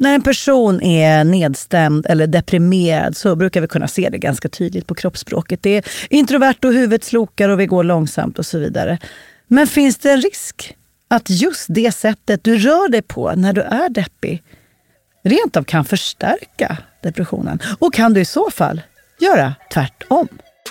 När en person är nedstämd eller deprimerad så brukar vi kunna se det ganska tydligt på kroppsspråket. Det är introvert och huvudet slokar och vi går långsamt och så vidare. Men finns det en risk att just det sättet du rör dig på när du är deppig rent av kan förstärka depressionen? Och kan du i så fall göra tvärtom?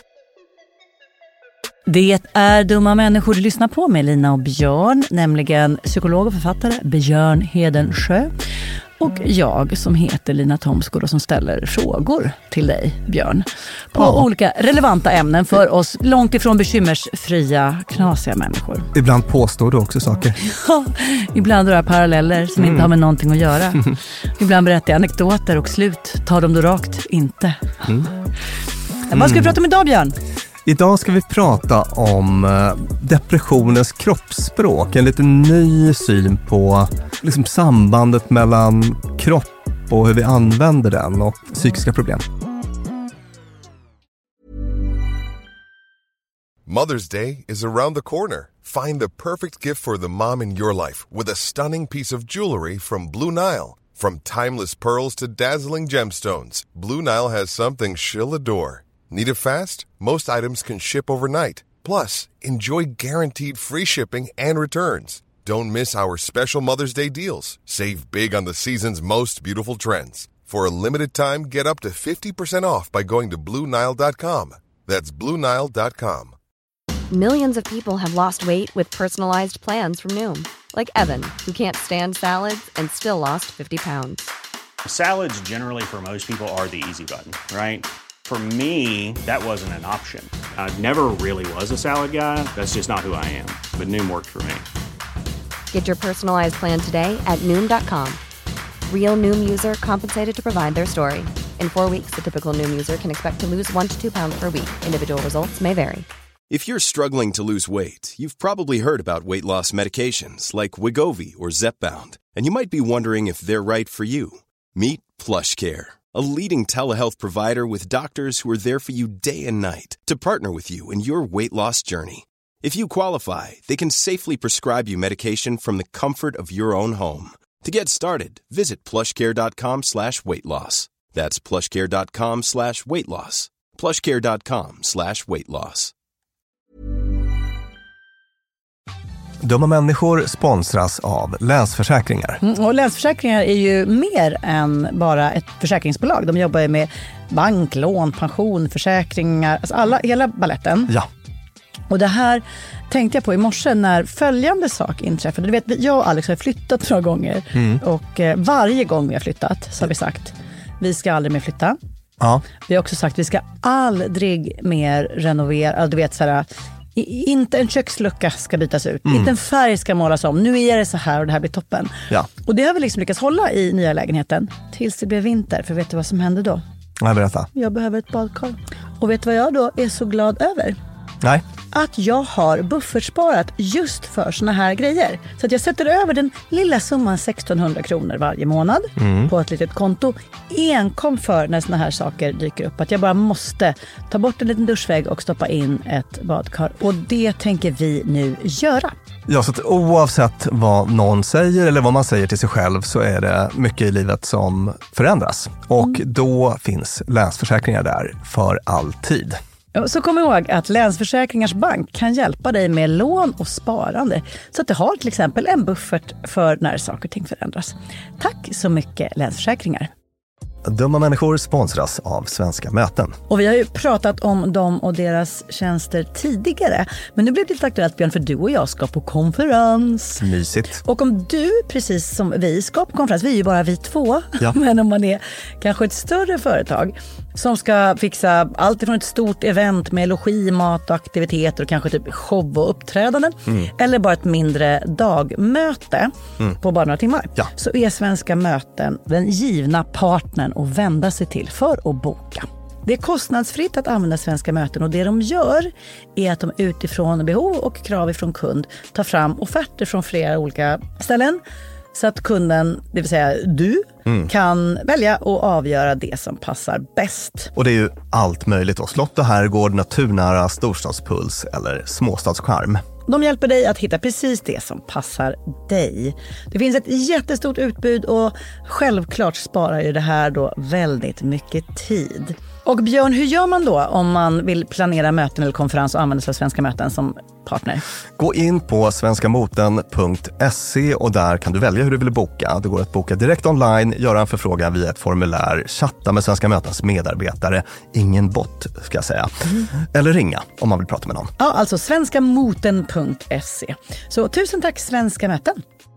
Det är Dumma människor du lyssnar på med Lina och Björn, nämligen psykolog och författare Björn Hedensjö. Och jag som heter Lina Thomsgård och som ställer frågor till dig, Björn. På olika relevanta ämnen för oss långt ifrån bekymmersfria, knasiga människor. Ibland påstår du också saker. Ja, ibland drar jag paralleller som inte har med någonting att göra. Ibland berättar jag anekdoter och slut tar de då rakt inte. Vad ska vi prata om idag, Björn? Idag ska vi prata om depressionens kroppsspråk. En lite ny syn på liksom sambandet mellan kropp och hur vi använder den och psykiska problem. Mother's Day is around the corner. Find the perfect gift for the mom in your life with a stunning piece of jewelry from Blue Nile. From timeless pearls to dazzling gemstones, Blue Nile has something she'll adore. Need it fast? Most items can ship overnight. Plus, enjoy guaranteed free shipping and returns. Don't miss our special Mother's Day deals. Save big on the season's most beautiful trends. For a limited time, get up to 50% off by going to BlueNile.com. That's BlueNile.com. Millions of people have lost weight with personalized plans from Noom. Like Evan, who can't stand salads and still lost 50 pounds. Salads generally for most people are the easy button, right? For me, that wasn't an option. I never really was a salad guy. That's just not who I am. But Noom worked for me. Get your personalized plan today at Noom.com. Real Noom user compensated to provide their story. In 4 weeks, the typical Noom user can expect to lose 1 to 2 pounds per week. Individual results may vary. If you're struggling to lose weight, you've probably heard about weight loss medications like Wegovy or Zepbound, and you might be wondering if they're right for you. Meet PlushCare, a leading telehealth provider with doctors who are there for you day and night to partner with you in your weight loss journey. If you qualify, they can safely prescribe you medication from the comfort of your own home. To get started, visit plushcare.com/weightloss. That's plushcare.com/weightloss. plushcare.com/weightloss. Dumma människor sponsras av Länsförsäkringar. Och Länsförsäkringar är ju mer än bara ett försäkringsbolag. De jobbar ju med bank, lån, pension, försäkringar, alltså hela balletten. Ja. Och det här tänkte jag på i morse när följande sak inträffade. Du vet, jag och Alex har flyttat några gånger. Och varje gång vi har flyttat så har vi sagt, vi ska aldrig mer flytta. Ja. Vi har också sagt, vi ska aldrig mer renovera. Du vet, såhär, inte en kökslucka ska bytas ut. Inte en färg ska målas om. Nu är det så här och det här blir toppen. Ja. Och det har vi liksom lyckats hålla i nya lägenheten tills det blev vinter. För vet du vad som hände då? Jag berätta. Jag behöver ett badkar. Och vet du vad jag då är så glad över? Nej. Att jag har buffertsparat just för såna här grejer. Så att jag sätter över den lilla summan 1600 kronor varje månad på ett litet konto. Enkom för när såna här saker dyker upp. Att jag bara måste ta bort en liten duschvägg och stoppa in ett badkar. Och det tänker vi nu göra. Ja, så att oavsett vad någon säger eller vad man säger till sig själv så är det mycket i livet som förändras. Och då finns Länsförsäkringar där för alltid. Så kom ihåg att Länsförsäkringars bank kan hjälpa dig med lån och sparande så att du har till exempel en buffert för när saker och ting förändras. Tack så mycket Länsförsäkringar. Dumma människor sponsras av Svenska möten. Och vi har ju pratat om dem och deras tjänster tidigare. Men nu blir det lite aktuellt, Björn, för du och jag ska på konferens. Mysigt. Och om du, precis som vi, ska på konferens, vi är ju bara vi två. Ja. Men om man är kanske ett större företag som ska fixa allt ifrån ett stort event med logi, mat och aktiviteter och kanske typ show och uppträdanden. Eller bara ett mindre dagmöte på bara några timmar. Ja. Så är Svenska möten den givna partnern att vända sig till för att boka. Det är kostnadsfritt att använda Svenska möten och det de gör är att de utifrån behov och krav ifrån kund tar fram offerter från flera olika ställen så att kunden, det vill säga du, kan välja och avgöra det som passar bäst. Och det är ju allt möjligt då. Slott och herrgård, naturnära storstadspuls eller småstadscharm. De hjälper dig att hitta precis det som passar dig. Det finns ett jättestort utbud och självklart sparar ju det här då väldigt mycket tid. Och Björn, hur gör man då om man vill planera möten eller konferens och använda sig av Svenska Möten som partner? Gå in på svenskamoten.se och där kan du välja hur du vill boka. Det går att boka direkt online, göra en förfrågan via ett formulär, chatta med Svenska Mötens medarbetare, ingen bot ska jag säga. Eller ringa om man vill prata med någon. Ja, alltså svenskamoten.se. Så tusen tack Svenska Möten.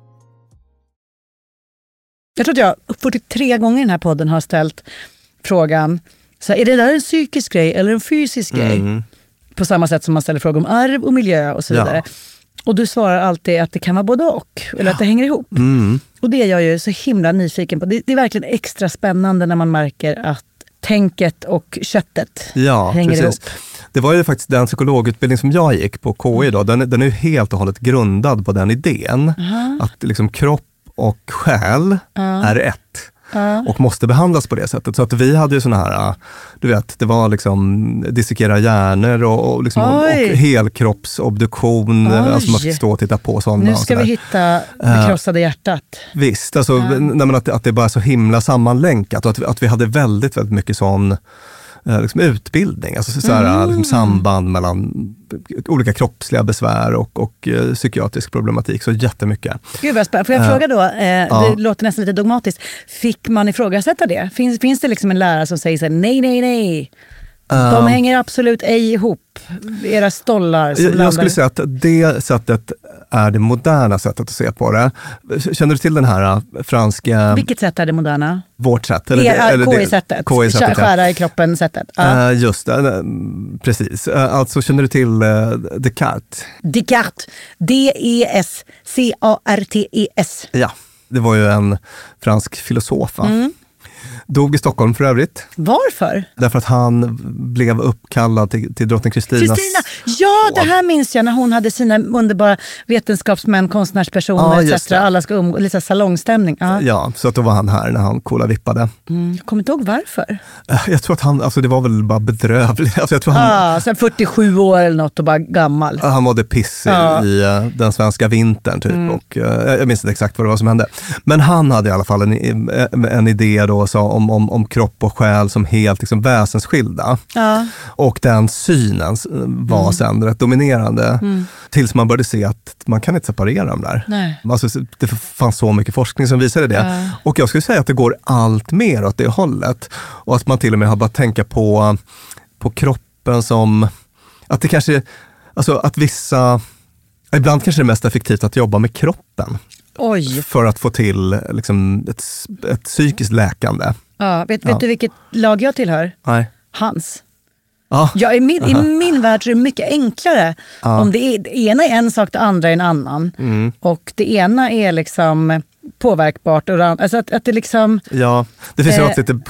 Jag tror att jag 43 gånger i den här podden har ställt frågan, så är det där en psykisk grej eller en fysisk grej? På samma sätt som man ställer frågor om arv och miljö och så vidare. Ja. Och du svarar alltid att det kan vara både och, eller att det hänger ihop. Och det är jag ju så himla nyfiken på. Det är verkligen extra spännande när man märker att tänket och köttet hänger ihop. Det var ju faktiskt den psykologutbildning som jag gick på KI då. Den är ju helt och hållet grundad på den idén. Att liksom kropp och själ är ett. Och måste behandlas på det sättet. Så att vi hade ju såna här, du vet, det var liksom dissekera hjärnor och, liksom, och helkroppsobduktion. Alltså man fick stå och titta på sådana. Nu ska vi hitta det krossade hjärtat. Visst, alltså, att det bara är så himla sammanlänkat. Och att vi hade väldigt, väldigt mycket sån liksom utbildning, alltså liksom samband mellan olika kroppsliga besvär och psykiatrisk problematik, så jättemycket. Gud vad spännande. Får jag fråga då, det låter nästan lite dogmatiskt, fick man ifrågasätta det? Finns det liksom en lärare som säger så här, nej, de hänger absolut ej ihop, era stollar som jag skulle säga att det sättet är det moderna sättet att se på det. Känner du till den här franska... Vilket sätt är det moderna? Vårt sätt. KI-sättet. Skära i kroppen-sättet. Just det, precis. Alltså känner du till Descartes? Descartes. D-E-S-C-A-R-T-E-S. Ja, det var ju en fransk filosof, va? Dog i Stockholm för övrigt. Varför? Därför att han blev uppkallad till drottning Kristina. Ja, det här minns jag när hon hade sina underbara vetenskapsmän, konstnärspersoner etc. Alla ska lite salongstämning. Ja, så att då var han här när han vippade. Jag kommer inte ihåg varför. Jag tror att han, alltså det var väl bara bedrövligt. Alltså jag tror han, sen 47 år eller något och bara gammal. Han mådde piss i den svenska vintern typ. Och jag minns inte exakt vad det var som hände. Men han hade i alla fall en idé då om kropp och själ som helt liksom väsensskilda. Och den synen var sen rätt dominerande. Tills man började se att man kan inte separera dem där. Alltså, det fanns så mycket forskning som visade det. Och jag skulle säga att det går allt mer åt det hållet. Och att man till och med har börjat tänka på kroppen som... Att det kanske... Alltså att vissa... Ibland kanske det är mest effektivt att jobba med kroppen. Oj. För att få till liksom, ett psykiskt läkande. Vet du vilket lag jag tillhör? Nej. Hans. I min värld är det mycket enklare. Om det ena är en sak, det andra är en annan. Och det ena är liksom påverkbart. Och alltså att det liksom... Ja, det finns något lite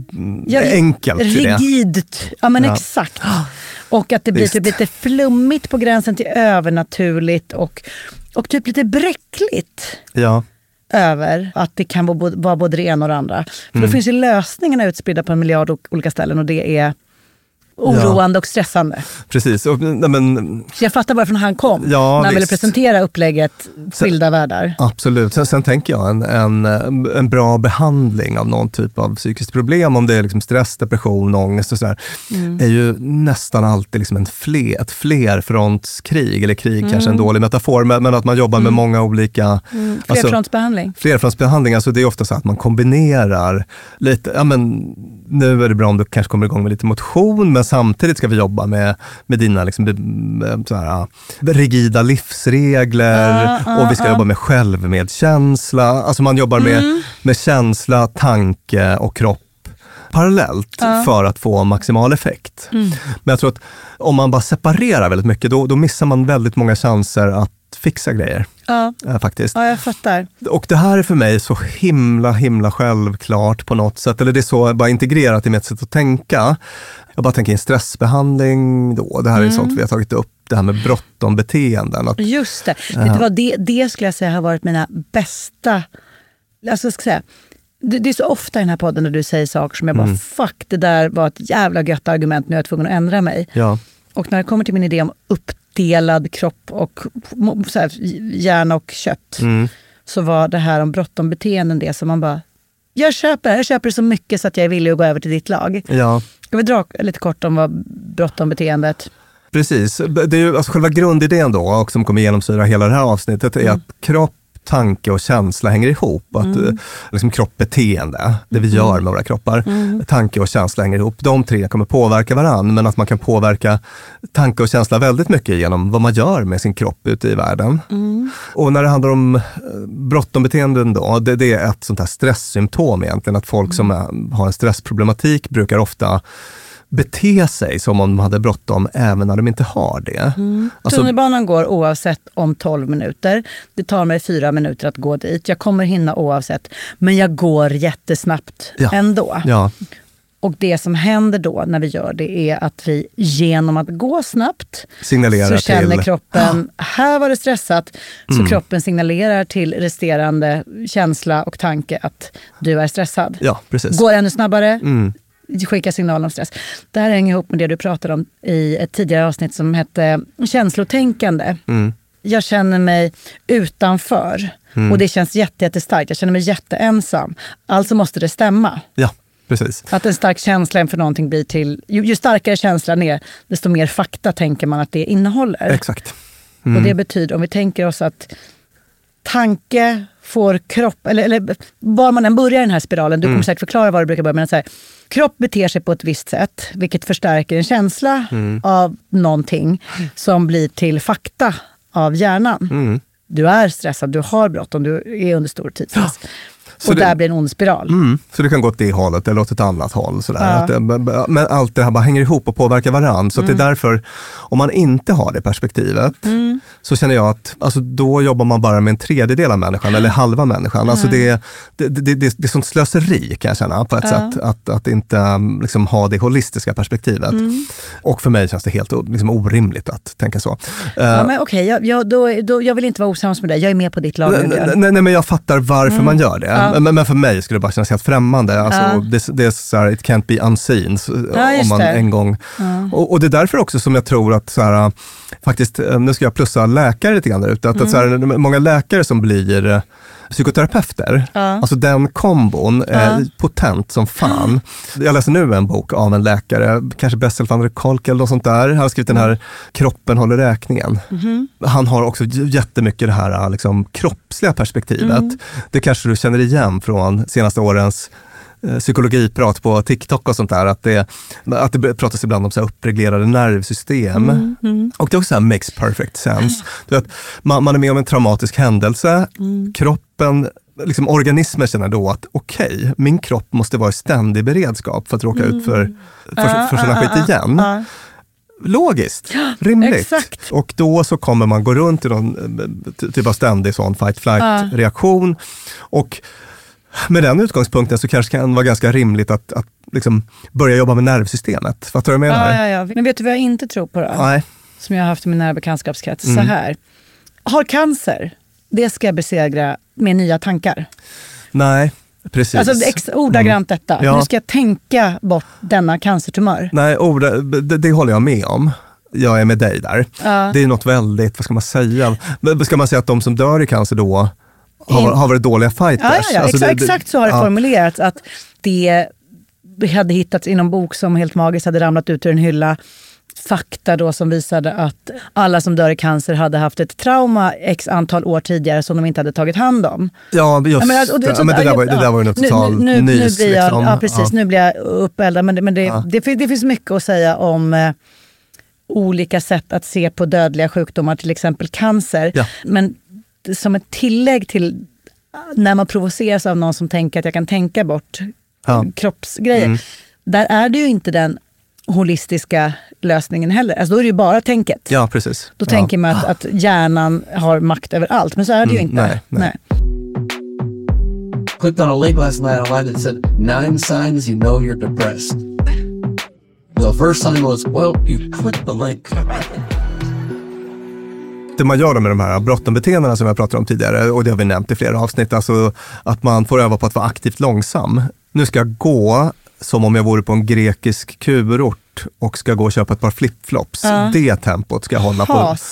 enkelt i det. Rigidt. Ja, men exakt. Och att det blir typ lite flummigt på gränsen till övernaturligt och typ lite bräckligt. Ja. Över att det kan vara både det ena och det andra. För då finns ju lösningarna utspridda på 1 miljard olika ställen och det är oroande och stressande. Precis. Och, så jag fattar varför han kom. När han ville presentera upplägget skilda världar. Absolut. Sen tänker jag en bra behandling av någon typ av psykiskt problem, om det är liksom stress, depression, ångest och sådär, är ju nästan alltid liksom ett flerfrontskrig, eller krig kanske en dålig metafor, men att man jobbar med många olika... Flerfrontsbehandling. Flerfrontsbehandling, alltså det är ofta så att man kombinerar lite, nu är det bra om du kanske kommer igång med lite motion, men samtidigt ska vi jobba med dina liksom, rigida livsregler och vi ska jobba med självmedkänsla. Alltså man jobbar med känsla, tanke och kropp parallellt för att få maximal effekt. Men jag tror att om man bara separerar väldigt mycket, då missar man väldigt många chanser att fixa grejer. Faktiskt. Ja, jag fattar. Och det här är för mig så himla självklart på något sätt. Eller det är så bara integrerat i mitt sätt att tänka. Jag bara tänker en stressbehandling då. Det här är sånt vi har tagit upp. Det här med bråttom-beteenden. Just det. Vet du vad, det skulle jag säga har varit mina bästa... Alltså jag ska säga... Det är så ofta i den här podden när du säger saker som jag bara, fuck, det där var ett jävla gött argument, nu är jag tvungen att ändra mig. Ja. Och när det kommer till min idé om uppdelad kropp och så här, hjärna och kött, så var det här om bråttom-beteenden det som man bara, jag köper det så mycket så att jag är villig att gå över till ditt lag. Ja. Ska vi dra lite kort om vad bråttom-beteendet? Precis. Det är ju alltså själva grundidén då, och som kommer genomsyra hela det här avsnittet, är att kropp, tanke och känsla hänger ihop. Att liksom kroppbeteende, det vi gör med våra kroppar, tanke och känsla hänger ihop. De tre kommer påverka varann, men att man kan påverka tanke och känsla väldigt mycket genom vad man gör med sin kropp ute i världen. Och när det handlar om bråttombeteenden då, det är ett sånt här stresssymptom egentligen, att folk som har en stressproblematik brukar ofta bete sig som om de hade bråttom även när de inte har det. Alltså, tunnelbanan går oavsett om 12 minuter. Det tar mig 4 minuter att gå dit. Jag kommer hinna oavsett. Men jag går jättesnabbt ändå. Ja. Och det som händer då när vi gör det är att vi genom att gå snabbt signalerar så känner till kroppen, här var det stressat. Så kroppen signalerar till resterande känsla och tanke att du är stressad. Ja, precis. Går ännu snabbare. Skicka signaler om stress. Det här hänger ihop med det du pratade om i ett tidigare avsnitt som hette känslotänkande. Jag känner mig utanför och det känns jättestarkt. Jag känner mig jätteensam. Alltså måste det stämma. Ja, precis. Att en stark känsla inför någonting blir till, ju starkare känslan är, desto mer fakta tänker man att det innehåller. Exakt. Och det betyder, om vi tänker oss att tanke får kropp, eller var man än börjar i den här spiralen, du kommer säkert förklara vad det brukar börja med, så här, kropp beter sig på ett visst sätt, vilket förstärker en känsla av någonting som blir till fakta av hjärnan. Du är stressad, du har bråttom, du är under stor tidspress. Och där blir en ond spiral. Så det kan gå åt det hållet eller åt ett annat håll. Sådär. Ja. Men allt det här bara hänger ihop och påverkar varandra. Så att det är därför, om man inte har det perspektivet, så känner jag att alltså, då jobbar man bara med en tredjedel av människan eller halva människan. Alltså det är sånt slöseri kan jag känna på ett sätt. Att inte liksom, ha det holistiska perspektivet. Och för mig känns det helt liksom, orimligt att tänka så. Ja, men okej, jag vill inte vara osams med dig. Jag är med på ditt lag. Nej, men jag fattar varför man gör det. Men för mig skulle det bara kännas helt främmande. Alltså, det är så här, it can't be unseen om man en gång. Och det är därför också som jag tror att så här, faktiskt, nu ska jag plussa läkare lite grann där ute. Att så här, många läkare som blir psykoterapeuter, alltså den kombon är potent som fan. Jag läser nu en bok av en läkare, kanske Bessel van der Kolk eller något sånt där. Han har skrivit den här Kroppen håller räkningen. Han har också jättemycket det här liksom, kroppsliga perspektivet. Det kanske du känner igen från senaste årens psykologiprat på TikTok och sånt där, att det pratas ibland om så här uppreglerade nervsystem. Och det också här makes perfect sense. Du vet, man är med om en traumatisk händelse, kroppen, liksom organismen känner då att okej, min kropp måste vara i ständig beredskap för att råka ut för sådana skit igen. Logiskt, rimligt. Exakt. Och då så kommer man gå runt i någon typ av ständig sån fight-flight-reaktion. Och med den utgångspunkten så kanske kan vara ganska rimligt att liksom börja jobba med nervsystemet. Fattar du vad jag menar? Ja. Men vet du vad jag inte tror på då? Nej. Som jag har haft i min nära bekantskapskrets. Så här. Har cancer, det ska jag besegra med nya tankar. Nej, precis. Alltså ordagrant detta. Ja. Nu ska jag tänka bort denna cancertumör. Nej, det håller jag med om. Jag är med dig där. Det är något väldigt, vad ska man säga? Ska man säga att de som dör i cancer då har varit dåliga fighters? Ja, alltså exakt så har det formulerats. Att det hade hittats i någon bok som helt magiskt hade ramlat ut ur en hylla. Fakta då som visade att alla som dör i cancer hade haft ett trauma x antal år tidigare som de inte hade tagit hand om. Ja, just det. Det där var ju något totalt nys. Ja, precis. Nu blir jag uppeldad. Men det finns mycket att säga om olika sätt att se på dödliga sjukdomar, till exempel cancer. Ja. Men som ett tillägg till när man provoceras av någon som tänker att jag kan tänka bort kroppsgrejer. Där är det ju inte den holistiska lösningen heller. Alltså då är det ju bara tänket. Ja, precis. Då tänker man att hjärnan har makt över allt. Men så är det ju inte. Nej. Clicked on a link last night online that said 9 signs you know you're depressed. The first sign was, well, you clicked the link. Det man gör med de här bråttombeteendena som jag pratade om tidigare, och det har vi nämnt i flera avsnitt, alltså att man får öva på att vara aktivt långsam. Nu ska jag gå som om jag vore på en grekisk kurort fort och ska gå och köpa ett par flipflops. Det tempot ska jag hålla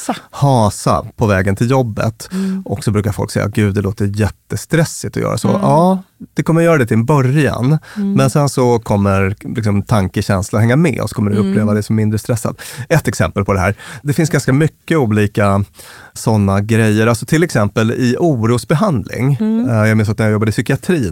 hasa på vägen till jobbet. Och så brukar folk säga, gud det låter jättestressigt att göra så. Ja, det kommer göra det till en början. Men sen så kommer liksom tankekänsla hänga med och så kommer du uppleva det som mindre stressad. Ett exempel på det här. Det finns ganska mycket olika sådana grejer. Alltså till exempel i orosbehandling. Jag minns att när jag jobbade i psykiatrin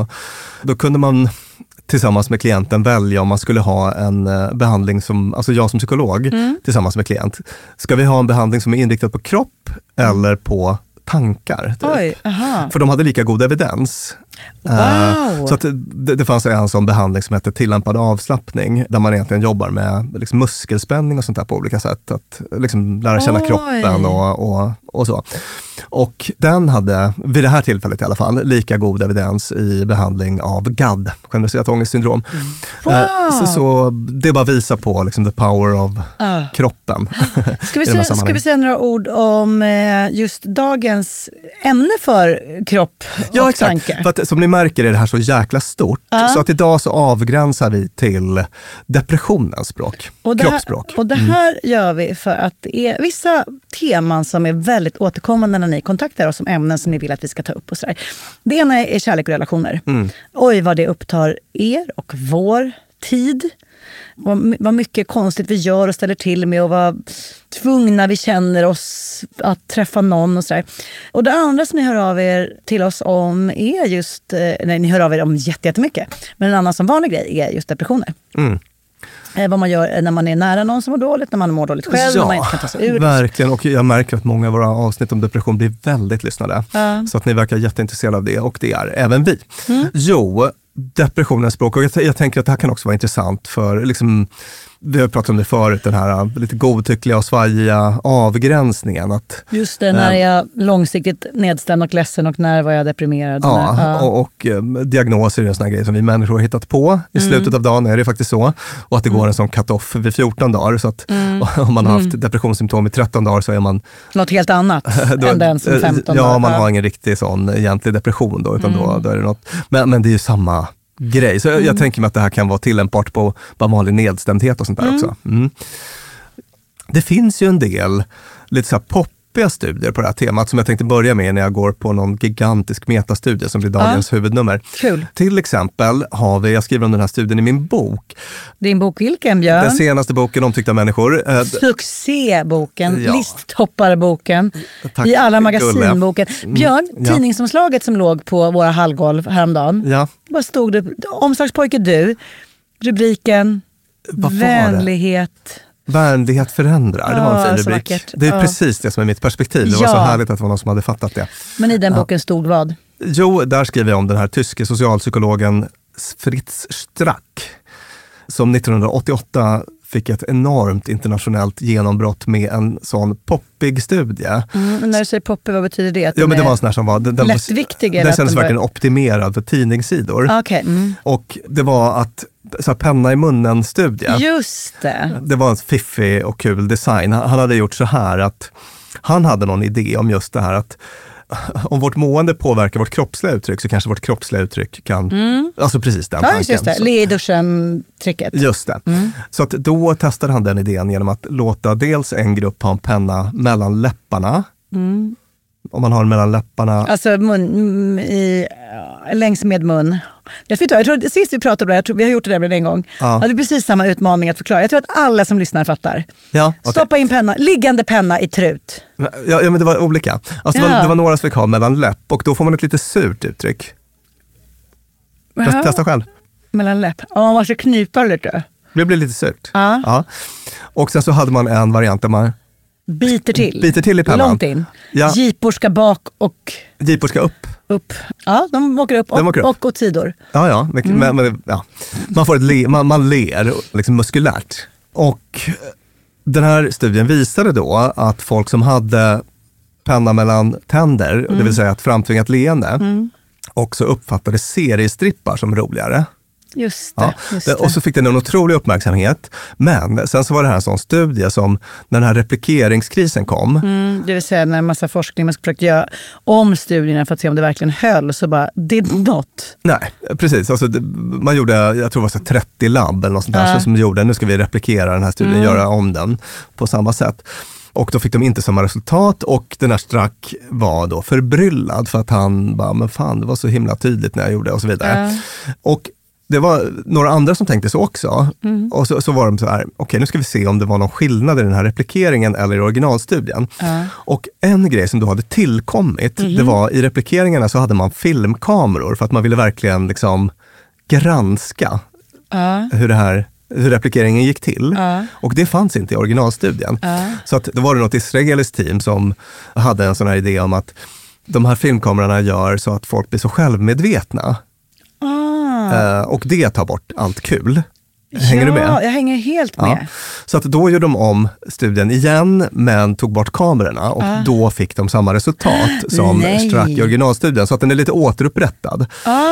då kunde man tillsammans med klienten välja om man skulle ha en behandling som, alltså jag som psykolog tillsammans med klient. Ska vi ha en behandling som är inriktad på kropp eller på tankar? Typ. Oj, för de hade lika god evidens. Wow. Så att det fanns en sån behandling som heter tillämpad avslappning där man egentligen jobbar med liksom muskelspänning och sånt där på olika sätt. Att liksom lära känna kroppen och så. Och den hade, vid det här tillfället i alla fall, lika god evidens i behandling av GAD, generaliserat ångestsyndrom. Wow. Så det bara visar på liksom the power of kroppen. Ska vi säga några ord om just dagens ämne för kropp och tanke? För att, som ni märker är det här så jäkla stort. Så att idag så avgränsar vi till depressionens språk, kroppsspråk. Och det här gör vi för att det är vissa teman som är väldigt återkommande när ni kontaktar oss som ämnen som ni vill att vi ska ta upp och sådär. Det ena är kärlek och relationer. Oj, vad det upptar er och vår tid. Vad mycket konstigt vi gör och ställer till med och vad tvungna vi känner oss att träffa någon och sådär. Och det andra som ni hör av er till oss om är just, ni hör av er om jättemycket. Men en annan som vanlig grej är just depressioner. Vad man gör när man är nära någon som mår dåligt, när man mår dåligt själv, när man inte kan ta sig ur. Verkligen, och jag märker att många av våra avsnitt om depression blir väldigt lyssnade. Så att ni verkar jätteintresserade av det, och det är även vi. Jo, depressionens språk, och jag tänker att det här kan också vara intressant för liksom, vi har pratat om det förut, den här lite godtyckliga och svajiga avgränsningen. Att, just det, när jag är långsiktigt nedstämd och ledsen och när var jag deprimerad. Och diagnoser är en sån här grej som vi människor har hittat på. I slutet av dagen är det faktiskt så. Och att det går en sån cut-off vid 14 dagar. Så att om man har haft depressionssymptom i 13 dagar så är man... något helt annat än den som 15 dagar. Ja, man har ingen riktig sån egentlig depression då, utan då är det något... Men det är ju samma grej. Så jag tänker mig att det här kan vara tillämpbart på vanlig nedstämdhet och sånt där också. Det finns ju en del lite så här poppiga studier på det här temat som jag tänkte börja med när jag går på någon gigantisk metastudie som blir dagens huvudnummer. Kul. Till exempel har vi, jag skriver om den här studien i min bok. Din bok vilken, Björn? Den senaste boken, Omtyckta människor. Succéboken, listtopparboken, i alla magasinboken. Björn, tidningsomslaget som låg på våra hallgolv häromdagen. Vad stod det? Omslagspojke du. Rubriken vänlighet. Vänlighet förändrar, det var en fin rubrik. Vackert. Det är precis det som är mitt perspektiv. Det var så härligt att det var någon som hade fattat det. Men i den boken stod vad? Jo, där skriver jag om den här tyske socialpsykologen Fritz Strack som 1988 fick ett enormt internationellt genombrott med en sån poppig studie. När du säger poppig, vad betyder det? Att men det var en sån här som var... lättviktig? Den kändes verkligen optimerad för tidningssidor. Okay. Och det var att så här, penna i munnen-studie. Just det. Det var en fiffig och kul design. Han hade gjort så här att han hade någon idé om just det här att om vårt mående påverkar vårt kroppsliga uttryck så kanske vårt kroppsliga uttryck kan... Alltså precis den tanken. Just det. Le i duschen-tricket. Just det. Så att då testade han den idén genom att låta dels en grupp ha en penna mellan läpparna. Om man har den mellan läpparna. Alltså längs med mun. Jag tror sist vi pratade om det, jag tror vi har gjort det där en gång. Det är precis samma utmaning att förklara. Jag tror att alla som lyssnar fattar. Stoppa in penna, liggande penna i trut. Ja, men det var olika. Alltså det var några som fick ha mellan läpp och då får man ett lite surt uttryck. Testa själv. Mellan läpp. Man måste knipa lite. Det blir lite surt. Ja. Och sen så hade man en variant där man biter till i pennan. Långt in. Gipor ska bak och... Gipor ska upp. Ja, de åker upp och åt sidor. Ja. Man får man ler liksom muskulärt. Och den här studien visade då att folk som hade penna mellan tänder, det vill säga ett framtvingat leende, också uppfattade seriestrippar som roligare. Just det, just det. Och så fick den en otrolig uppmärksamhet. Men sen så var det här en sån studie som när den här replikeringskrisen kom. Det vill säga när en massa forskning man försökte göra om studierna för att se om det verkligen höll, så bara did not. Nej, precis. Alltså, man gjorde, jag tror det var så 30 labb eller något sånt där som gjorde, nu ska vi replikera den här studien, göra om den på samma sätt. Och då fick de inte samma resultat och den här Strack var då förbryllad för att han bara, men fan det var så himla tydligt när jag gjorde och så vidare. Och det var några andra som tänkte så också. Och så var de så här, okej, nu ska vi se om det var någon skillnad i den här replikeringen eller i originalstudien. Och en grej som då hade tillkommit, det var i replikeringarna så hade man filmkameror för att man ville verkligen liksom granska hur replikeringen gick till. Och det fanns inte i originalstudien. Så att det var något israeliskt team som hade en sån här idé om att de här filmkamerorna gör så att folk blir så självmedvetna. Och det tar bort allt kul. Hänger du med? Ja, jag hänger helt med. Ja. Så att då gjorde de om studien igen men tog bort kamerorna och då fick de samma resultat som Strack i originalstudien. Så att den är lite återupprättad.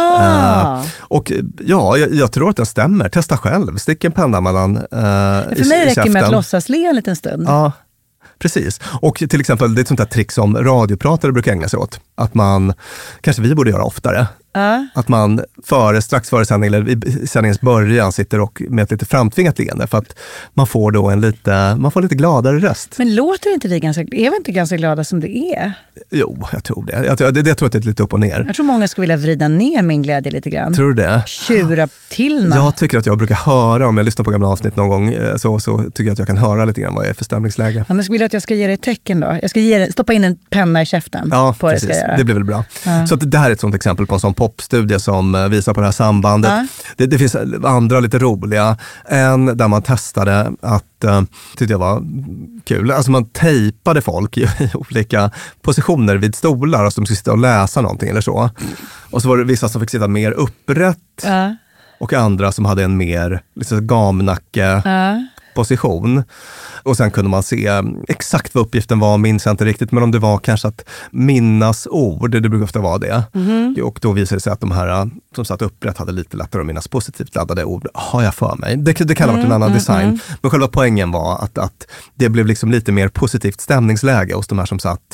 Och ja, jag tror att den stämmer. Testa själv. Stick en penna mellan för mig räcker det med att låtsas le en liten stund. Ja. Precis. Och till exempel, det är ett sånt där trick som radiopratare brukar ägna sig åt. Att man, kanske vi borde göra oftare. Att man strax före sändning eller i sändningens början sitter och med ett lite framtvingat leende för att man får då man får lite gladare röst. Men låter inte vi är vi inte ganska glada som det är? Jo, jag tror det. Jag tror att det är lite upp och ner. Jag tror många skulle vilja vrida ner min glädje lite grann. Tror du det? Tjura till mig. Jag tycker att jag brukar höra, om jag lyssnar på gamla avsnitt någon gång, så tycker jag att jag kan höra lite grann vad jag är för stämningsläge. Men jag vill att jag ska ge dig ett tecken då. Jag ska stoppa in en penna i käften. Ja, på precis. Det blir väl bra. Så att det här är ett sånt exempel på en sån popstudie som visar på det här sambandet. Det finns andra lite roliga. En där man testade att, tyckte jag var kul. Alltså man tejpade folk i olika positioner vid stolar och som skulle sitta och läsa någonting eller så. Och så var det vissa som fick sitta mer upprätt och andra som hade en mer liksom gamnacke position. Och sen kunde man se exakt vad uppgiften var, minns jag inte riktigt, men om det var kanske att minnas ord, det brukar ofta vara det. Och då visade det sig att de här som satt upprätt hade lite lättare att minnas positivt laddade ord, har jag för mig. Det kan ha varit en annan design. Men själva poängen var att det blev liksom lite mer positivt stämningsläge hos de här som satt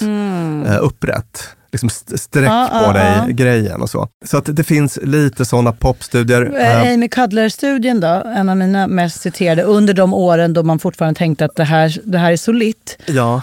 upprätt. Liksom sträck på dig grejen och så. Så att det finns lite sådana popstudier. Amy Cudler-studien då, en av mina mest citerade, under de åren då man fortfarande tänkte att det här är solitt.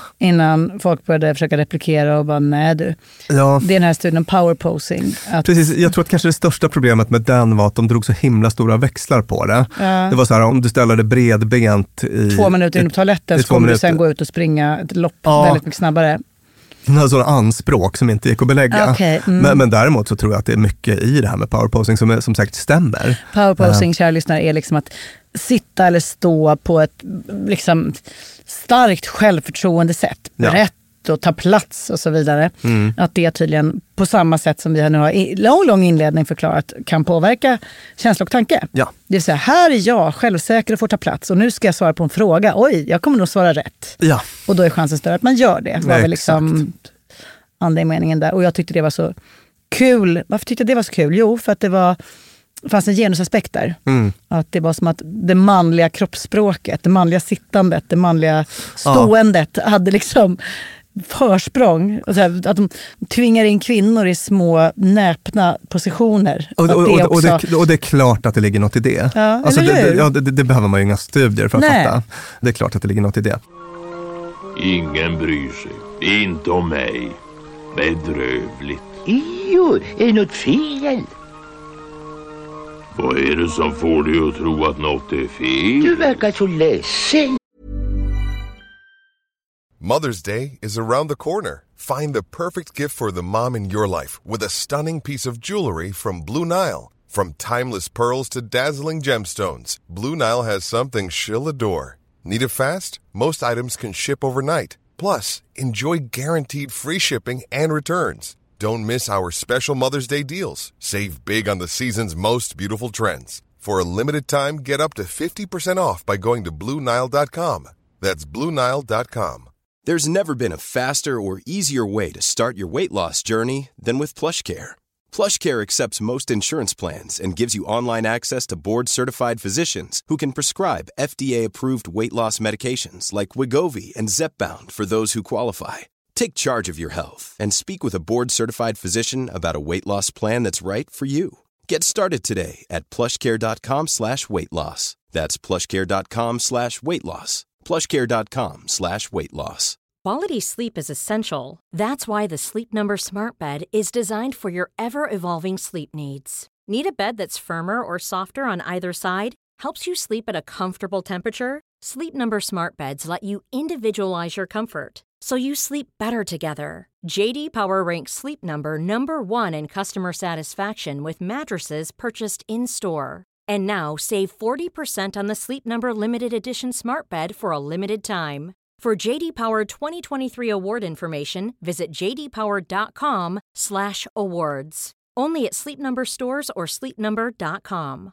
Innan folk började försöka replikera och bara, nej du. Det är den här studien power posing. Precis, jag tror att kanske det största problemet med den var att de drog så himla stora växlar på det. Det var så här, om du ställer det bredbent i 2 minuter in på toaletten så kommer du sen gå ut och springa ett lopp väldigt mycket snabbare. Sådana anspråk som inte gick att belägga. Men däremot så tror jag att det är mycket i det här med powerposing som säkert stämmer. Powerposing, kära lyssnare, är liksom att sitta eller stå på ett liksom starkt självförtroende sätt. Rätt och ta plats och så vidare. Att det tydligen på samma sätt som vi nu har i lång inledning förklarat kan påverka känsla och tanke. Det vill säga, här är jag självsäker och får ta plats och nu ska jag svara på en fråga. Oj, jag kommer nog svara rätt. Och då är chansen större att man gör det. Det var väl liksom andemeningen där. Och jag tyckte det var så kul. Varför tyckte jag det var så kul? Jo, för att det fanns en genusaspekt där. Att det var som att det manliga kroppsspråket, det manliga sittandet, det manliga ståendet hade liksom försprång. Och så här, att de tvingar in kvinnor i små näpna positioner. Och det är klart att det ligger något i det. Alltså det behöver man ju inga studier för att fatta. Det är klart att det ligger något i det. Ingen bryr sig. Inte om mig. Bedrövligt. Jo, är det något fel? Vad är det som får dig att tro att något är fel? Du verkar så ledsen. Mother's Day is around the corner. Find the perfect gift for the mom in your life with a stunning piece of jewelry from Blue Nile. From timeless pearls to dazzling gemstones, Blue Nile has something she'll adore. Need it fast? Most items can ship overnight. Plus, enjoy guaranteed free shipping and returns. Don't miss our special Mother's Day deals. Save big on the season's most beautiful trends. For a limited time, get up to 50% off by going to BlueNile.com. That's BlueNile.com. There's never been a faster or easier way to start your weight loss journey than with PlushCare. PlushCare accepts most insurance plans and gives you online access to board-certified physicians who can prescribe FDA-approved weight loss medications like Wegovy and Zepbound for those who qualify. Take charge of your health and speak with a board-certified physician about a weight loss plan that's right for you. Get started today at plushcare.com/weightloss. That's plushcare.com/weightloss. plushcare.com/weightloss. Quality sleep is essential. That's why the Sleep Number Smart Bed is designed for your ever-evolving sleep needs. Need a bed that's firmer or softer on either side? Helps you sleep at a comfortable temperature? Sleep Number Smart Beds let you individualize your comfort, so you sleep better together. JD Power ranks Sleep Number #1 in customer satisfaction with mattresses purchased in-store. And now, save 40% on the Sleep Number Limited Edition Smart Bed for a limited time. For JD Power 2023 award information, visit jdpower.com/awards. Only at Sleep Number stores or sleepnumber.com.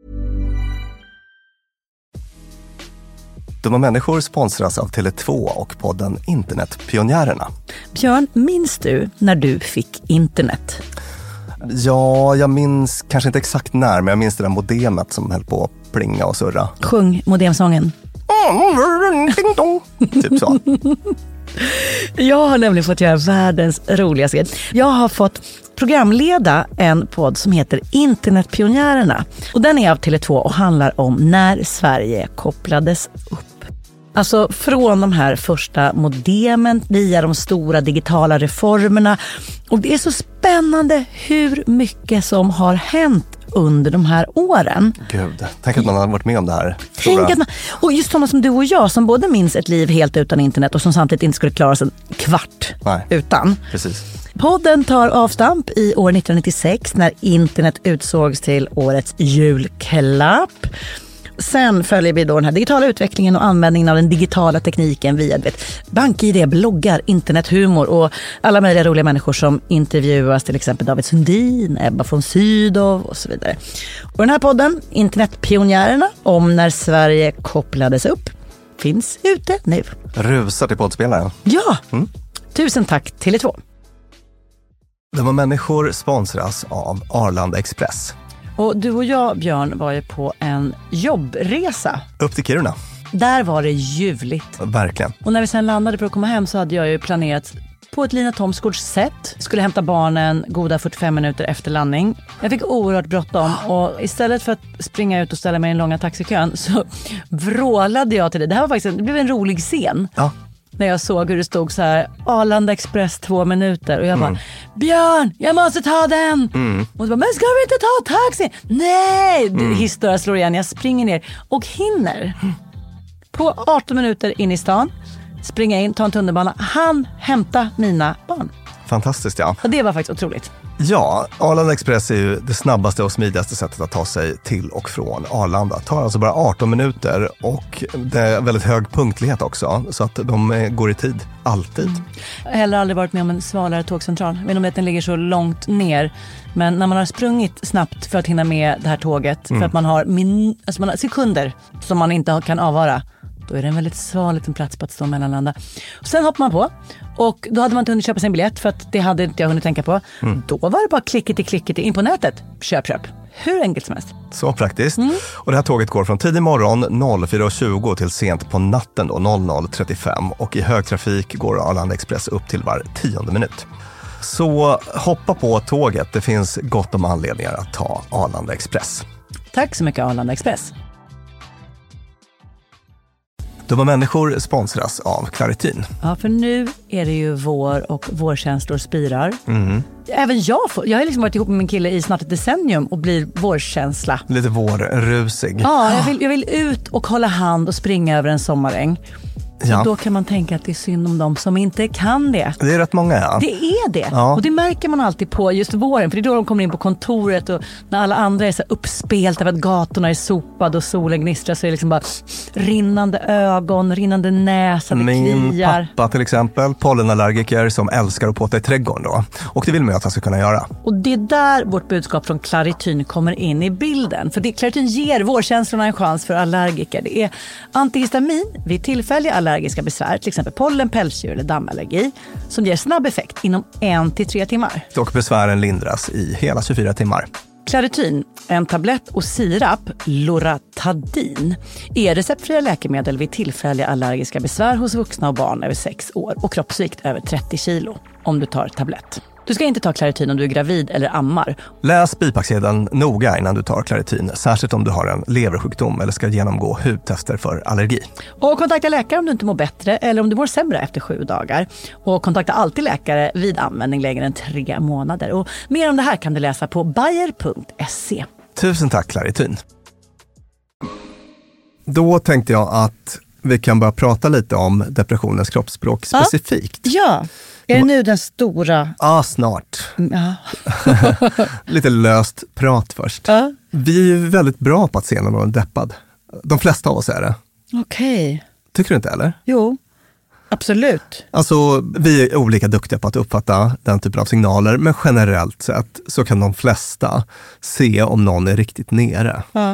Dumma människor sponsras av Tele2 och podden Internetpionjärerna. Björn, minns du när du fick internet? Ja, jag minns kanske inte exakt när, men jag minns det där modemet som höll på att plinga och surra. Sjung modemsången. Typ så. Jag har nämligen fått göra världens roligaste grej. Jag har fått programleda en podd som heter Internetpionjärerna. Och den är av Tele2 och handlar om när Sverige kopplades upp. Alltså från de här första modemen via de stora digitala reformerna. Och det är så spännande hur mycket som har hänt under de här åren. Gud, tänk att man har varit med om det här. Och just sådana som du och jag som både minns ett liv helt utan internet och som samtidigt inte skulle klara sig en kvart utan. Precis. Podden tar avstamp i år 1996 när internet utsågs till årets julklapp. Sen följer vi då den här digitala utvecklingen och användningen av den digitala tekniken via BankID, bloggar, internethumor och alla möjliga roliga människor som intervjuas, till exempel David Sundin, Ebba von Sydow och så vidare. Och den här podden, Internetpionjärerna, om när Sverige kopplades upp, finns ute nu. Rusar till poddspelaren. Ja, tusen tack Tele2. Dumma människor sponsras av Arlanda Express. Och du och jag, Björn, var ju på en jobbresa. Upp till Kiruna. Där var det ljuvligt. Verkligen. Och när vi sen landade för att komma hem så hade jag ju planerat på ett Lina Thomsgårds sätt. Skulle hämta barnen goda 45 minuter efter landning. Jag fick oerhört bråttom och istället för att springa ut och ställa mig i den långa taxikön så vrålade jag till det. Det här var faktiskt det blev en rolig scen. Ja. När jag såg hur det stod så här Arlanda Express 2 minuter och jag bara Björn, jag måste ta den. Och så bara, men ska vi inte ta taxi? Nej, historia slår igen. Jag springer ner och hinner på 18 minuter in i stan springa in, ta en tunnelbana, hämta mina barn. Fantastiskt, ja. Och det var faktiskt otroligt. Ja, Arlanda Express är ju det snabbaste och smidigaste sättet att ta sig till och från Arlanda. Det tar alltså bara 18 minuter och det är väldigt hög punktlighet också. Så att de går i tid, alltid. Jag har heller aldrig varit med om en svalare tågcentral. Jag vet inte om att den ligger så långt ner. Men när man har sprungit snabbt för att hinna med det här tåget. För att man har, man har sekunder som man inte kan avvara. Då är det en väldigt sval liten plats på att stå mellanlanda. Och sen hoppar man på. Och då hade man inte hunnit köpa sin biljett för att det hade inte jag hunnit tänka på. Då var det bara klicket in på nätet. Köp. Hur enkelt som helst. Så praktiskt. Och det här tåget går från tidig morgon 04.20 till sent på natten då 00.35. Och i högtrafik går Arlanda Express upp till var 10:e minut. Så hoppa på tåget. Det finns gott om anledningar att ta Arlanda Express. Tack så mycket Arlanda Express. Dumma människor sponsras av Claritin. Ja, för nu är det ju vår och vårkänslor spirar. Även jag har liksom varit ihop med min kille i snart ett decennium och blir vårkänsla. Lite vårrusig. Ja, jag vill ut och hålla hand och springa över en sommaräng. Ja. Då kan man tänka att det är synd om dem som inte kan det. Det är rätt många, ja. Det är det. Ja. Och det märker man alltid på just våren. För det är då de kommer in på kontoret och när alla andra är så uppspelta för att gatorna är sopade och solen gnistrar så är det liksom bara rinnande ögon, rinnande näsa, det Min kliar. pappa till exempel, pollenallergiker som älskar att påta i trädgården då. Och det vill man ju att han ska kunna göra. Och det är där vårt budskap från Claritin kommer in i bilden. För Claritin ger vårkänslorna en chans för allergiker. Det är antihistamin vid tillfälliga allergiker allergiska besvär, till exempel pollen, pälsdjur eller dammallergi, som ger snabb effekt inom 1-3 timmar. Och besvären lindras i hela 24 timmar. Clarityn, en tablett och sirap, Loratadin, är receptfria läkemedel vid tillfälliga allergiska besvär hos vuxna och barn över 6 år och kroppsvikt över 30 kilo om du tar tablett. Du ska inte ta Clarityn om du är gravid eller ammar. Läs bipacksedeln noga innan du tar Clarityn, särskilt om du har en leversjukdom eller ska genomgå hudtester för allergi. Och kontakta läkare om du inte mår bättre eller om du mår sämre efter 7 dagar. Och kontakta alltid läkare vid användning längre än 3 månader. Och mer om det här kan du läsa på bayer.se. Tusen tack Clarityn. Då tänkte jag att vi kan börja prata lite om depressionens kroppsspråk specifikt. Ja. Är det nu den stora? Ja, snart. Ja. Lite löst prat först. Ja. Vi är ju väldigt bra på att se när någon är deppad. De flesta av oss är det. Okej. Tycker du inte, eller? Jo, absolut. Alltså, vi är olika duktiga på att uppfatta den typen av signaler, men generellt sett så kan de flesta se om någon är riktigt nere. Ja.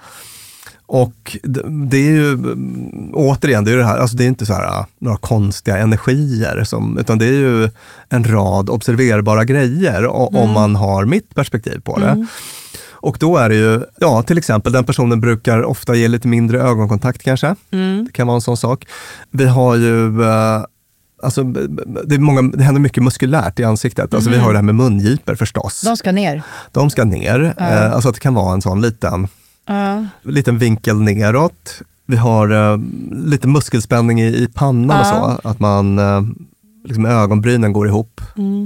Och det är ju, återigen, det är det här, alltså det är inte så här några konstiga energier, utan det är ju en rad observerbara grejer om man har mitt perspektiv på det. Och då är det ju, ja, till exempel den personen brukar ofta ge lite mindre ögonkontakt kanske. Det kan vara en sån sak. Vi har ju, alltså det händer mycket muskulärt i ansiktet. Alltså vi har det här med mungiper förstås. De ska ner. De ska ner, alltså att det kan vara en sån liten vinkel neråt. Vi har lite muskelspänning i pannan och så. Att man, liksom ögonbrynen går ihop.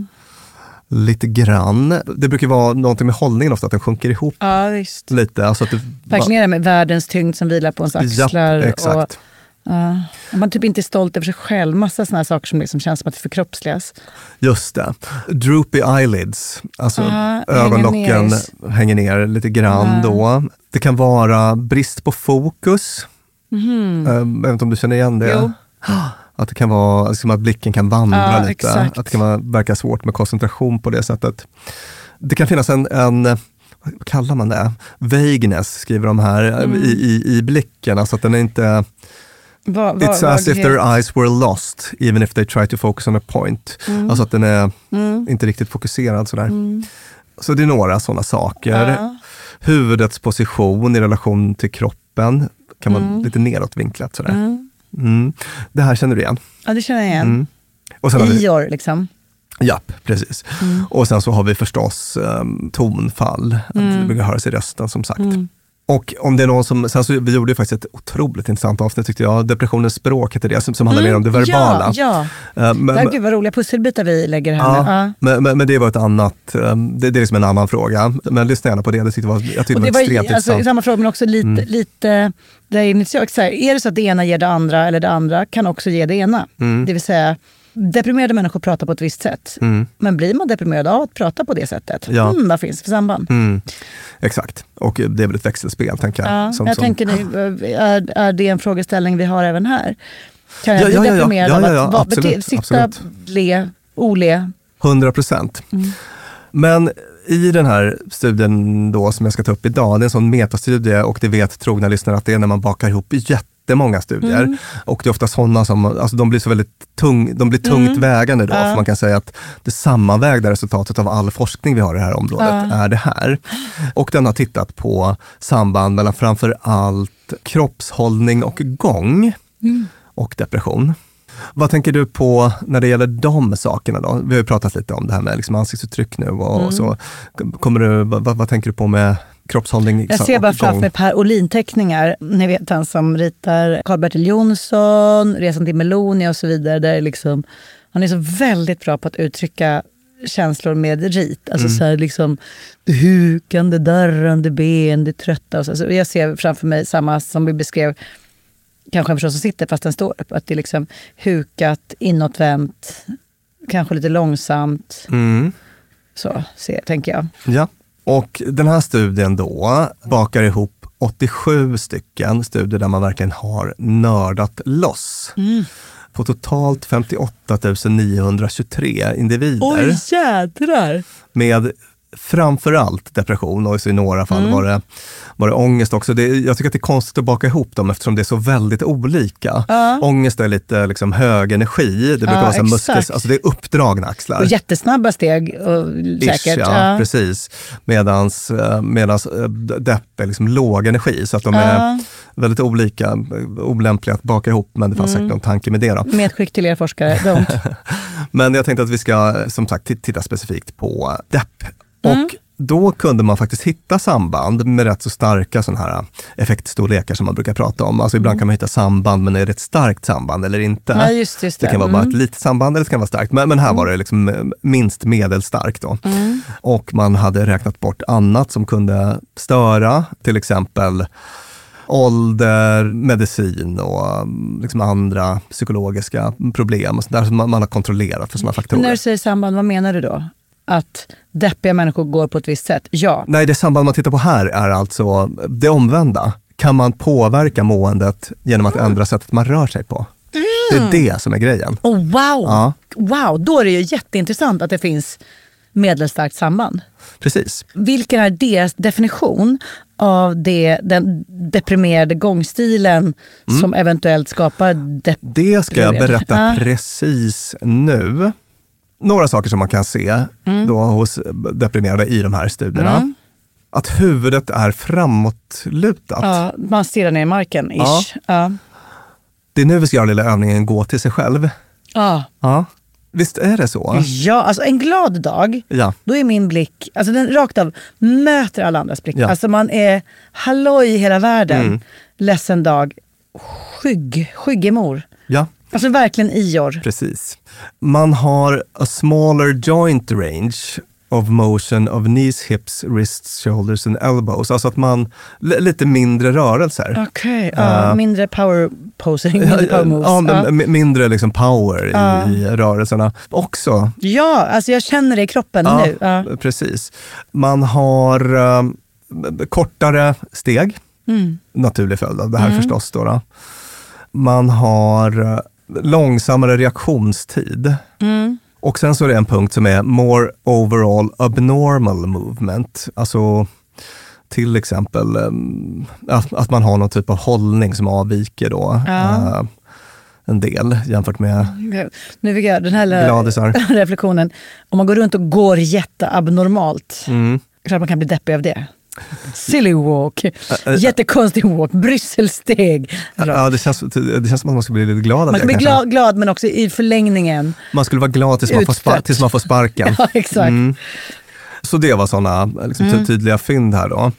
Lite grann. Det brukar vara någonting med hållningen ofta, att den sjunker ihop lite. Alltså att det verkligen med världens tyngd som vilar på ens axlar. Ja, exakt. Och man typ inte är stolt över sig själv. Massa såna här saker som liksom känns som att det förkroppsligas. Just det. Droopy eyelids. Alltså ögonlocken hänger ner lite grann då. Det kan vara brist på fokus. Jag vet inte om du känner igen det. Jo. Att det kan vara liksom att blicken kan vandra lite. Exakt. Att det kan verka svårt med koncentration på det sättet. Det kan finnas en vad kallar man det? Vagueness skriver de här i blicken. Alltså att den är inte... It's as if their eyes were lost, even if they try to focus on a point. Alltså att den är inte riktigt fokuserad sådär. Så det är några sådana saker. Huvudets position i relation till kroppen kan vara lite nedåtvinklat sådär. Det här känner du igen? Ja, det känner jag igen. Och sen Ior liksom. Japp, precis. Och sen så har vi förstås tonfall. Att det brukar höras i rösten som sagt. Och om det är någon som, sen så vi gjorde ju faktiskt ett otroligt intressant avsnitt tyckte jag. Depressionens språk heter det, som handlar mer om det verbala. Ja. Gud vad roliga pusselbitar vi lägger här nu. Men det var ett annat, det är liksom en annan fråga. Men lyssna gärna på det, jag tyckte det var extremt intressant. Alltså, samma fråga men också lite det initialt. Så här, är det så att det ena ger det andra eller det andra kan också ge det ena? Det vill säga, deprimerade människor pratar på ett visst sätt. Men blir man deprimerad av att prata på det sättet? Vad finns det för samband? Exakt. Och det är väl ett växelspel, tänker jag. Jag tänker, är det en frågeställning vi har även här? Kan jag bli deprimerad av att sitta, le, ole? 100%. Men i den här studien då som jag ska ta upp idag, det är en sån metastudie och det vet trogna lyssnare att det är när man bakar ihop jättemånga studier. Och det är ofta sådana som, alltså de blir så väldigt tungt vägande då, för man kan säga att det sammanvägda resultatet av all forskning vi har i det här området är det här. Och den har tittat på samband mellan framför allt kroppshållning och gång och depression. Vad tänker du på när det gäller de sakerna då? Vi har ju pratat lite om det här med liksom ansiktsuttryck nu och så. Vad tänker du på med kroppshållning? Jag ser bara framför mig Per Olin-teckningar. Ni vet han som ritar Karl-Bertil Jonsson, Resan till Melonia och så vidare. Där liksom, han är så väldigt bra på att uttrycka känslor med rit. Alltså så här liksom det hukande, darrande ben, det trötta. Och så jag ser framför mig samma som vi beskrev, kanske en person som sitter fast den står upp. Att det är liksom hukat, inåtvänt, kanske lite långsamt. Så tänker jag. Ja, och den här studien då bakar ihop 87 stycken studier där man verkligen har nördat loss. På totalt 58 923 individer. Oj, jädrar! Med framförallt depression och i några fall var det ångest också. Jag tycker att det är konstigt att baka ihop dem eftersom det är så väldigt olika. Ångest är lite liksom hög energi. Det brukar vara så muskels, alltså det är uppdragna axlar. Och jättesnabba steg och säkert. Ja, precis. Medans depp är liksom låg energi så att de är väldigt olika, olämpliga att baka ihop, men det fanns säkert någon tanke med det då. Medskick till er forskare. Men jag tänkte att vi ska som sagt titta specifikt på depp. Och då kunde man faktiskt hitta samband med rätt så starka sådana här effektstorlekar som man brukar prata om. Alltså ibland kan man hitta samband, men är det ett starkt samband eller inte? Ja, just det. Det kan vara bara ett litet samband eller det kan vara starkt. Men här var det liksom minst medelstarkt då. Och man hade räknat bort annat som kunde störa, till exempel ålder, medicin och liksom andra psykologiska problem och sådär som man har kontrollerat för sådana faktorer. När du säger samband, vad menar du då? Att deppiga människor går på ett visst sätt? Ja. Nej, det samband man tittar på här är alltså det omvända. Kan man påverka måendet genom att ändra sättet man rör sig på? Det är det som är grejen. Oh, wow! Ja. Wow, då är det ju jätteintressant att det finns medelstarkt samband. Precis. Vilken är deras definition av den deprimerade gångstilen som eventuellt skapar Det ska jag berätta precis nu. Några saker som man kan se då hos deprimerade i de här studierna. Att huvudet är framåtlutat. Ja, man stirrar ner i marken, ish. Ja. Det är nu vi ska göra lilla övningen gå till sig själv. Ja. Visst är det så? Ja, alltså en glad dag, då är min blick, alltså den rakt av möter alla andras blick. Alltså man är halloj i hela världen. Ledsen dag, skyggemor. Ja. Alltså verkligen Ior. Precis. Man har a smaller joint range of motion of knees, hips, wrists, shoulders and elbows. Alltså att man, lite mindre rörelser. Okej, mindre power posing, mindre power moves. Mindre liksom power i rörelserna också. Ja, alltså jag känner det i kroppen nu. Precis. Man har kortare steg. Naturlig följd av det här förstås då. Man har långsammare reaktionstid. Och sen så är det en punkt som är more overall abnormal movement. Alltså till exempel att man har någon typ av hållning som avviker då. En del jämfört med nu vill jag den här reflektionen. Om man går runt och går jätteabnormalt, klart man kan bli deppig av det. Silly walk, jättekonstig walk, Brysselsteg. Ja, det känns som att man ska bli lite glad av man det. Man ska bli glad, men också i förlängningen. Man skulle vara glad tills man får sparken. Ja, exakt. Så det var sådana liksom, tydliga fynd här då.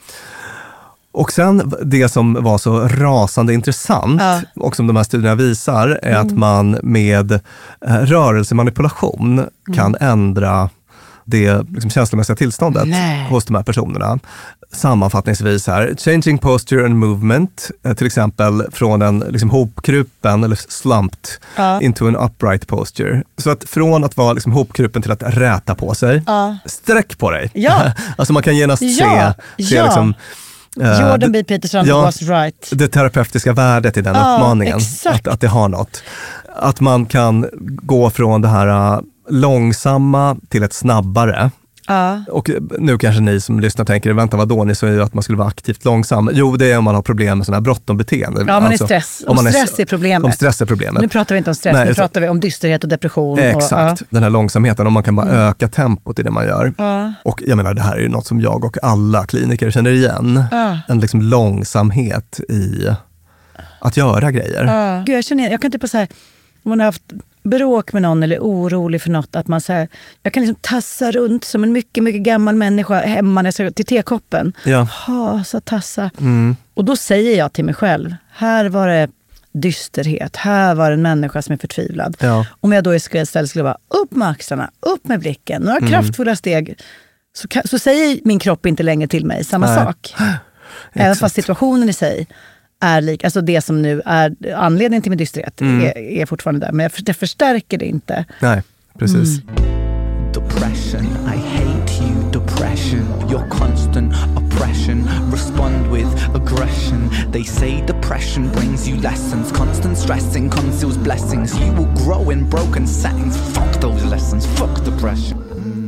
Och sen det som var så rasande intressant och som de här studierna visar är att man med rörelsemanipulation kan ändra det liksom känslomässiga tillståndet hos de här personerna. Sammanfattningsvis här, changing posture and movement, till exempel från en liksom hopkrupen eller slumped into an upright posture. Så att från att vara liksom hopkrupen till att räta på sig, sträck på dig. Ja. Alltså man kan genast se liksom Jordan B. Peterson was right. Det terapeutiska värdet i den uppmaningen. Att det har något. Att man kan gå från det här långsamma till ett snabbare. Och nu kanske ni som lyssnar tänker, vänta vadå, ni sa ju att man skulle vara aktivt långsam. Jo, det är om man har problem med sådana här bråttombeteende. Ja, man är stress. Om stress är problemet. Om stress är problemet. Nu pratar vi inte om stress, nu pratar vi om dysterhet och depression. Exakt, den här långsamheten, om man kan bara öka tempot i det man gör. Och jag menar, det här är ju något som jag och alla kliniker känner igen. En liksom långsamhet i att göra grejer. Gud, jag kan typ säga, om man har haft bråk med någon eller orolig för något, att man säger, jag kan liksom tassa runt som en mycket, mycket gammal människa hemma när jag ska till tekoppen. Så tassa. Och då säger jag till mig själv, här var det dysterhet, här var en människa som är förtvivlad. Om jag då istället skulle vara upp med axlarna, upp med blicken, några kraftfulla steg, så säger min kropp inte längre till mig samma sak. Även fast situationen i sig är lik, alltså det som nu är anledningen till min dysterhet är fortfarande där, men det förstärker det inte. Nej, precis. Depression, I hate you, depression, your constant oppression, respond with aggression. They say depression brings you lessons, constant stressing conceals blessings. You will grow in broken settings. Fuck those lessons, fuck depression.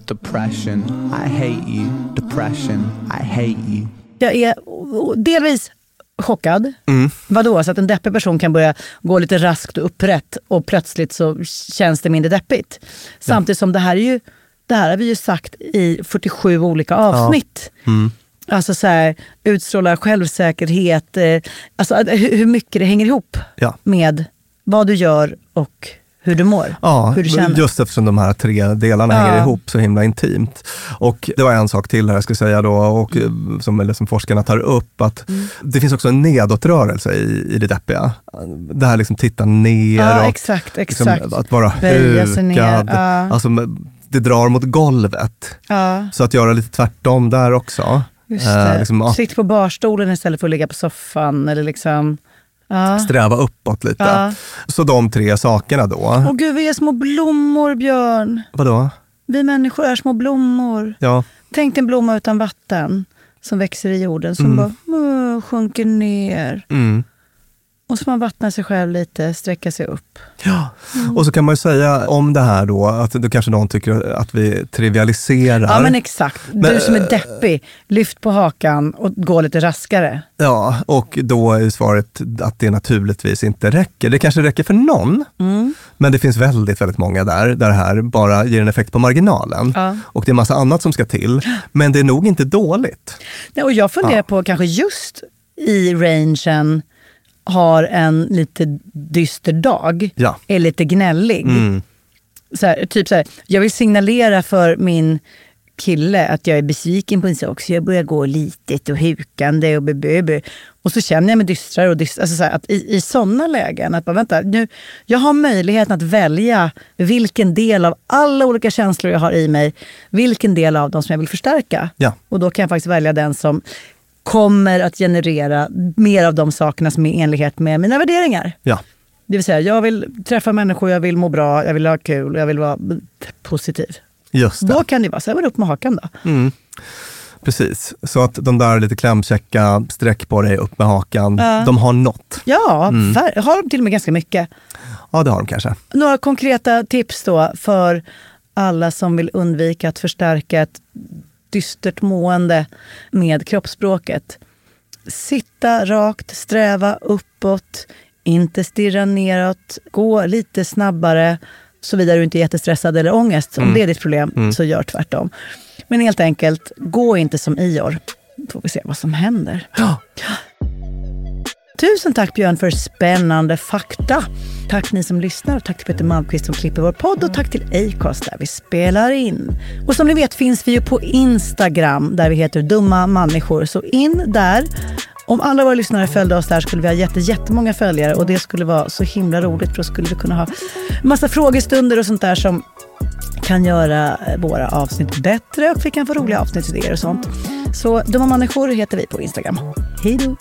depression, I hate you, depression, I hate you. Jag är delvis chockad. Vadå? Så att en deppig person kan börja gå lite raskt och upprätt och plötsligt så känns det mindre deppigt. Samtidigt som det här har vi ju sagt i 47 olika avsnitt. Alltså så här, utstråla självsäkerhet, alltså hur mycket det hänger ihop med vad du gör och hur du mår, hur du känner. Just eftersom de här 3 delarna hänger ihop så himla intimt. Och det var en sak till här jag ska säga då, och som forskarna tar upp, att det finns också en nedåtrörelse i det deppiga. Det här liksom titta neråt. Ja, exakt. Liksom, att vara hukad. Alltså det drar mot golvet. Så att göra lite tvärtom där också. Just det. Liksom, sitt på barstolen istället för att ligga på soffan eller liksom... sträva uppåt lite. Så de 3 sakerna då. Åh gud, vi är små blommor, Björn. Vadå? Vi människor är små blommor. Ja. Tänk en blomma utan vatten som växer i jorden, som bara sjunker ner. Och så man vattnar sig själv lite, sträcker sig upp. Ja, och så kan man ju säga om det här då, att då kanske någon tycker att vi trivialiserar. Ja, men exakt. Du som är deppig, lyft på hakan och gå lite raskare. Ja, och då är svaret att det naturligtvis inte räcker. Det kanske räcker för någon, men det finns väldigt, väldigt många där det här bara ger en effekt på marginalen. Och det är massa annat som ska till, men det är nog inte dåligt. Nej, och jag funderar på kanske just i rangen har en lite dyster dag, är lite gnällig. Så här, typ så här, jag vill signalera för min kille att jag är besviken på en sak, så jag börjar gå litet och hukande och och så känner jag mig dystrare och alltså så här, att i sådana lägen att bara vänta, nu, jag har möjligheten att välja vilken del av alla olika känslor jag har i mig, vilken del av dem som jag vill förstärka. Och då kan jag faktiskt välja den som kommer att generera mer av de sakerna som är i enlighet med mina värderingar. Det vill säga, jag vill träffa människor, jag vill må bra, jag vill ha kul, jag vill vara positiv. Just det. Då kan det vara så här, upp med hakan då. Precis, så att de där lite klämkäcka sträck på dig upp med hakan, de har något. Ja, har de till och med ganska mycket. Ja, det har de kanske. Några konkreta tips då för alla som vill undvika att förstärka ett dystert mående med kroppsspråket. Sitta rakt, sträva uppåt, inte stirra neråt, gå lite snabbare, såvida du inte är jättestressad eller ångest. Om det är ditt problem så gör tvärtom. Men helt enkelt, gå inte som Ior. Då får vi se vad som händer. Tusen tack Björn för spännande fakta. Tack ni som lyssnar och tack till Peter Malmqvist som klipper vår podd och tack till Acast där vi spelar in. Och som ni vet finns vi ju på Instagram där vi heter Dumma Människor. Så in där. Om alla våra lyssnare följde oss där skulle vi ha jättemånga följare och det skulle vara så himla roligt för då skulle vi kunna ha massa frågestunder och sånt där som kan göra våra avsnitt bättre och vi kan få roliga avsnittsidéer och sånt. Så Dumma Människor heter vi på Instagram. Hej då!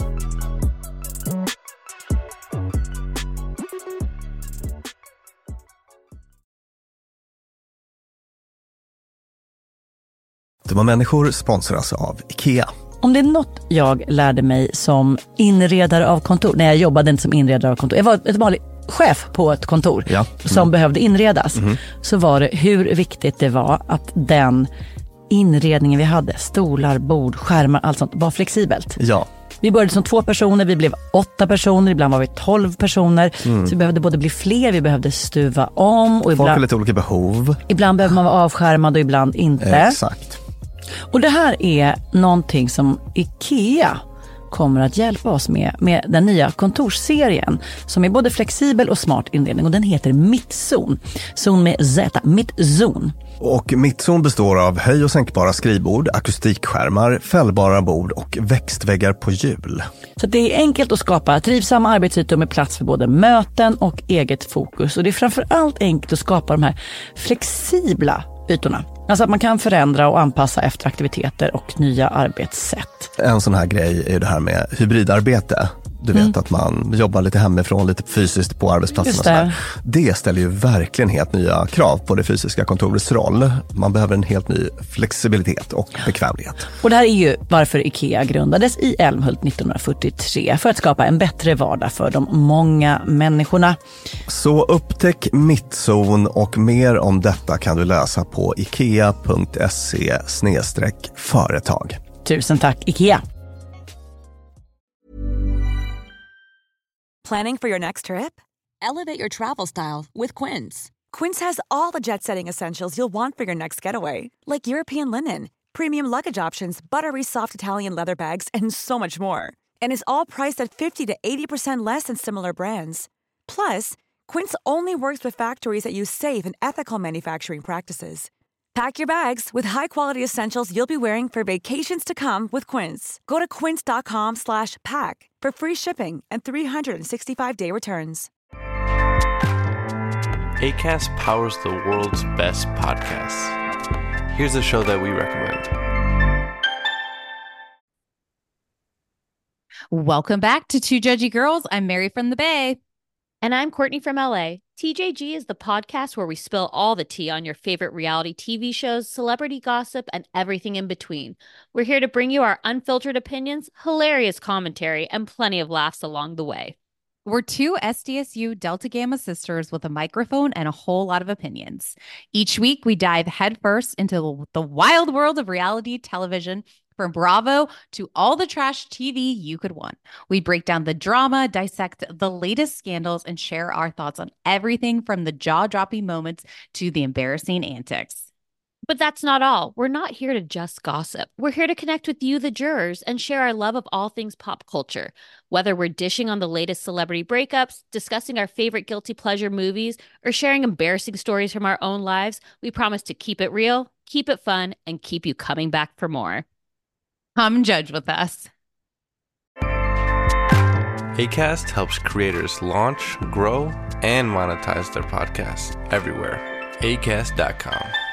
Dumma Människor sponsras av IKEA. Om det är något jag lärde mig som inredare av kontor, när jag jobbade inte som inredare av kontor, jag var ett vanligt chef på ett kontor som behövde inredas, så var det hur viktigt det var att den inredningen vi hade, stolar, bord, skärmar, allt sånt, var flexibelt. Vi började som 2 personer, vi blev 8 personer, ibland var vi 12 personer. Så vi behövde både bli fler, vi behövde stuva om. Och folk har lite olika behov. Ibland behöver man vara avskärmad och ibland inte. Exakt. Och det här är någonting som IKEA kommer att hjälpa oss med den nya kontorsserien som är både flexibel och smart inredning och den heter Mittzon. Zon med Z, Mittzon. Och Mittzon består av höj- och sänkbara skrivbord, akustikskärmar, fällbara bord och växtväggar på hjul. Så det är enkelt att skapa trivsamma arbetsytor med plats för både möten och eget fokus. Och det är framförallt enkelt att skapa de här flexibla ytorna. Alltså att man kan förändra och anpassa efter aktiviteter och nya arbetssätt. En sån här grej är ju det här med hybridarbete. Du vet att man jobbar lite hemifrån, lite fysiskt på arbetsplatsen. Det ställer ju verkligen helt nya krav på det fysiska kontorets roll. Man behöver en helt ny flexibilitet och bekvämlighet. Och det här är ju varför IKEA grundades i Älmhult 1943, för att skapa en bättre vardag för de många människorna. Så upptäck Mittzon och mer om detta kan du läsa på ikea.se/företag. Tusen tack IKEA! Planning for your next trip? Elevate your travel style with Quince. Quince has all the jet-setting essentials you'll want for your next getaway, like European linen, premium luggage options, buttery soft Italian leather bags, and so much more. And is all priced at 50 to 80% less than similar brands. Plus, Quince only works with factories that use safe and ethical manufacturing practices. Pack your bags with high-quality essentials you'll be wearing for vacations to come with Quince. Go to quince.com/pack for free shipping and 365-day returns. Acast powers the world's best podcasts. Here's a show that we recommend. Welcome back to Two Judgy Girls. I'm Mary from the Bay. And I'm Courtney from LA. TJG is the podcast where we spill all the tea on your favorite reality TV shows, celebrity gossip, and everything in between. We're here to bring you our unfiltered opinions, hilarious commentary, and plenty of laughs along the way. We're two SDSU Delta Gamma sisters with a microphone and a whole lot of opinions. Each week, we dive headfirst into the wild world of reality television, from Bravo to all the trash TV you could want. We break down the drama, dissect the latest scandals, and share our thoughts on everything from the jaw-dropping moments to the embarrassing antics. But that's not all. We're not here to just gossip. We're here to connect with you, the jurors, and share our love of all things pop culture. Whether we're dishing on the latest celebrity breakups, discussing our favorite guilty pleasure movies, or sharing embarrassing stories from our own lives, we promise to keep it real, keep it fun, and keep you coming back for more. Come judge with us. Acast helps creators launch, grow, and monetize their podcasts everywhere. Acast.com.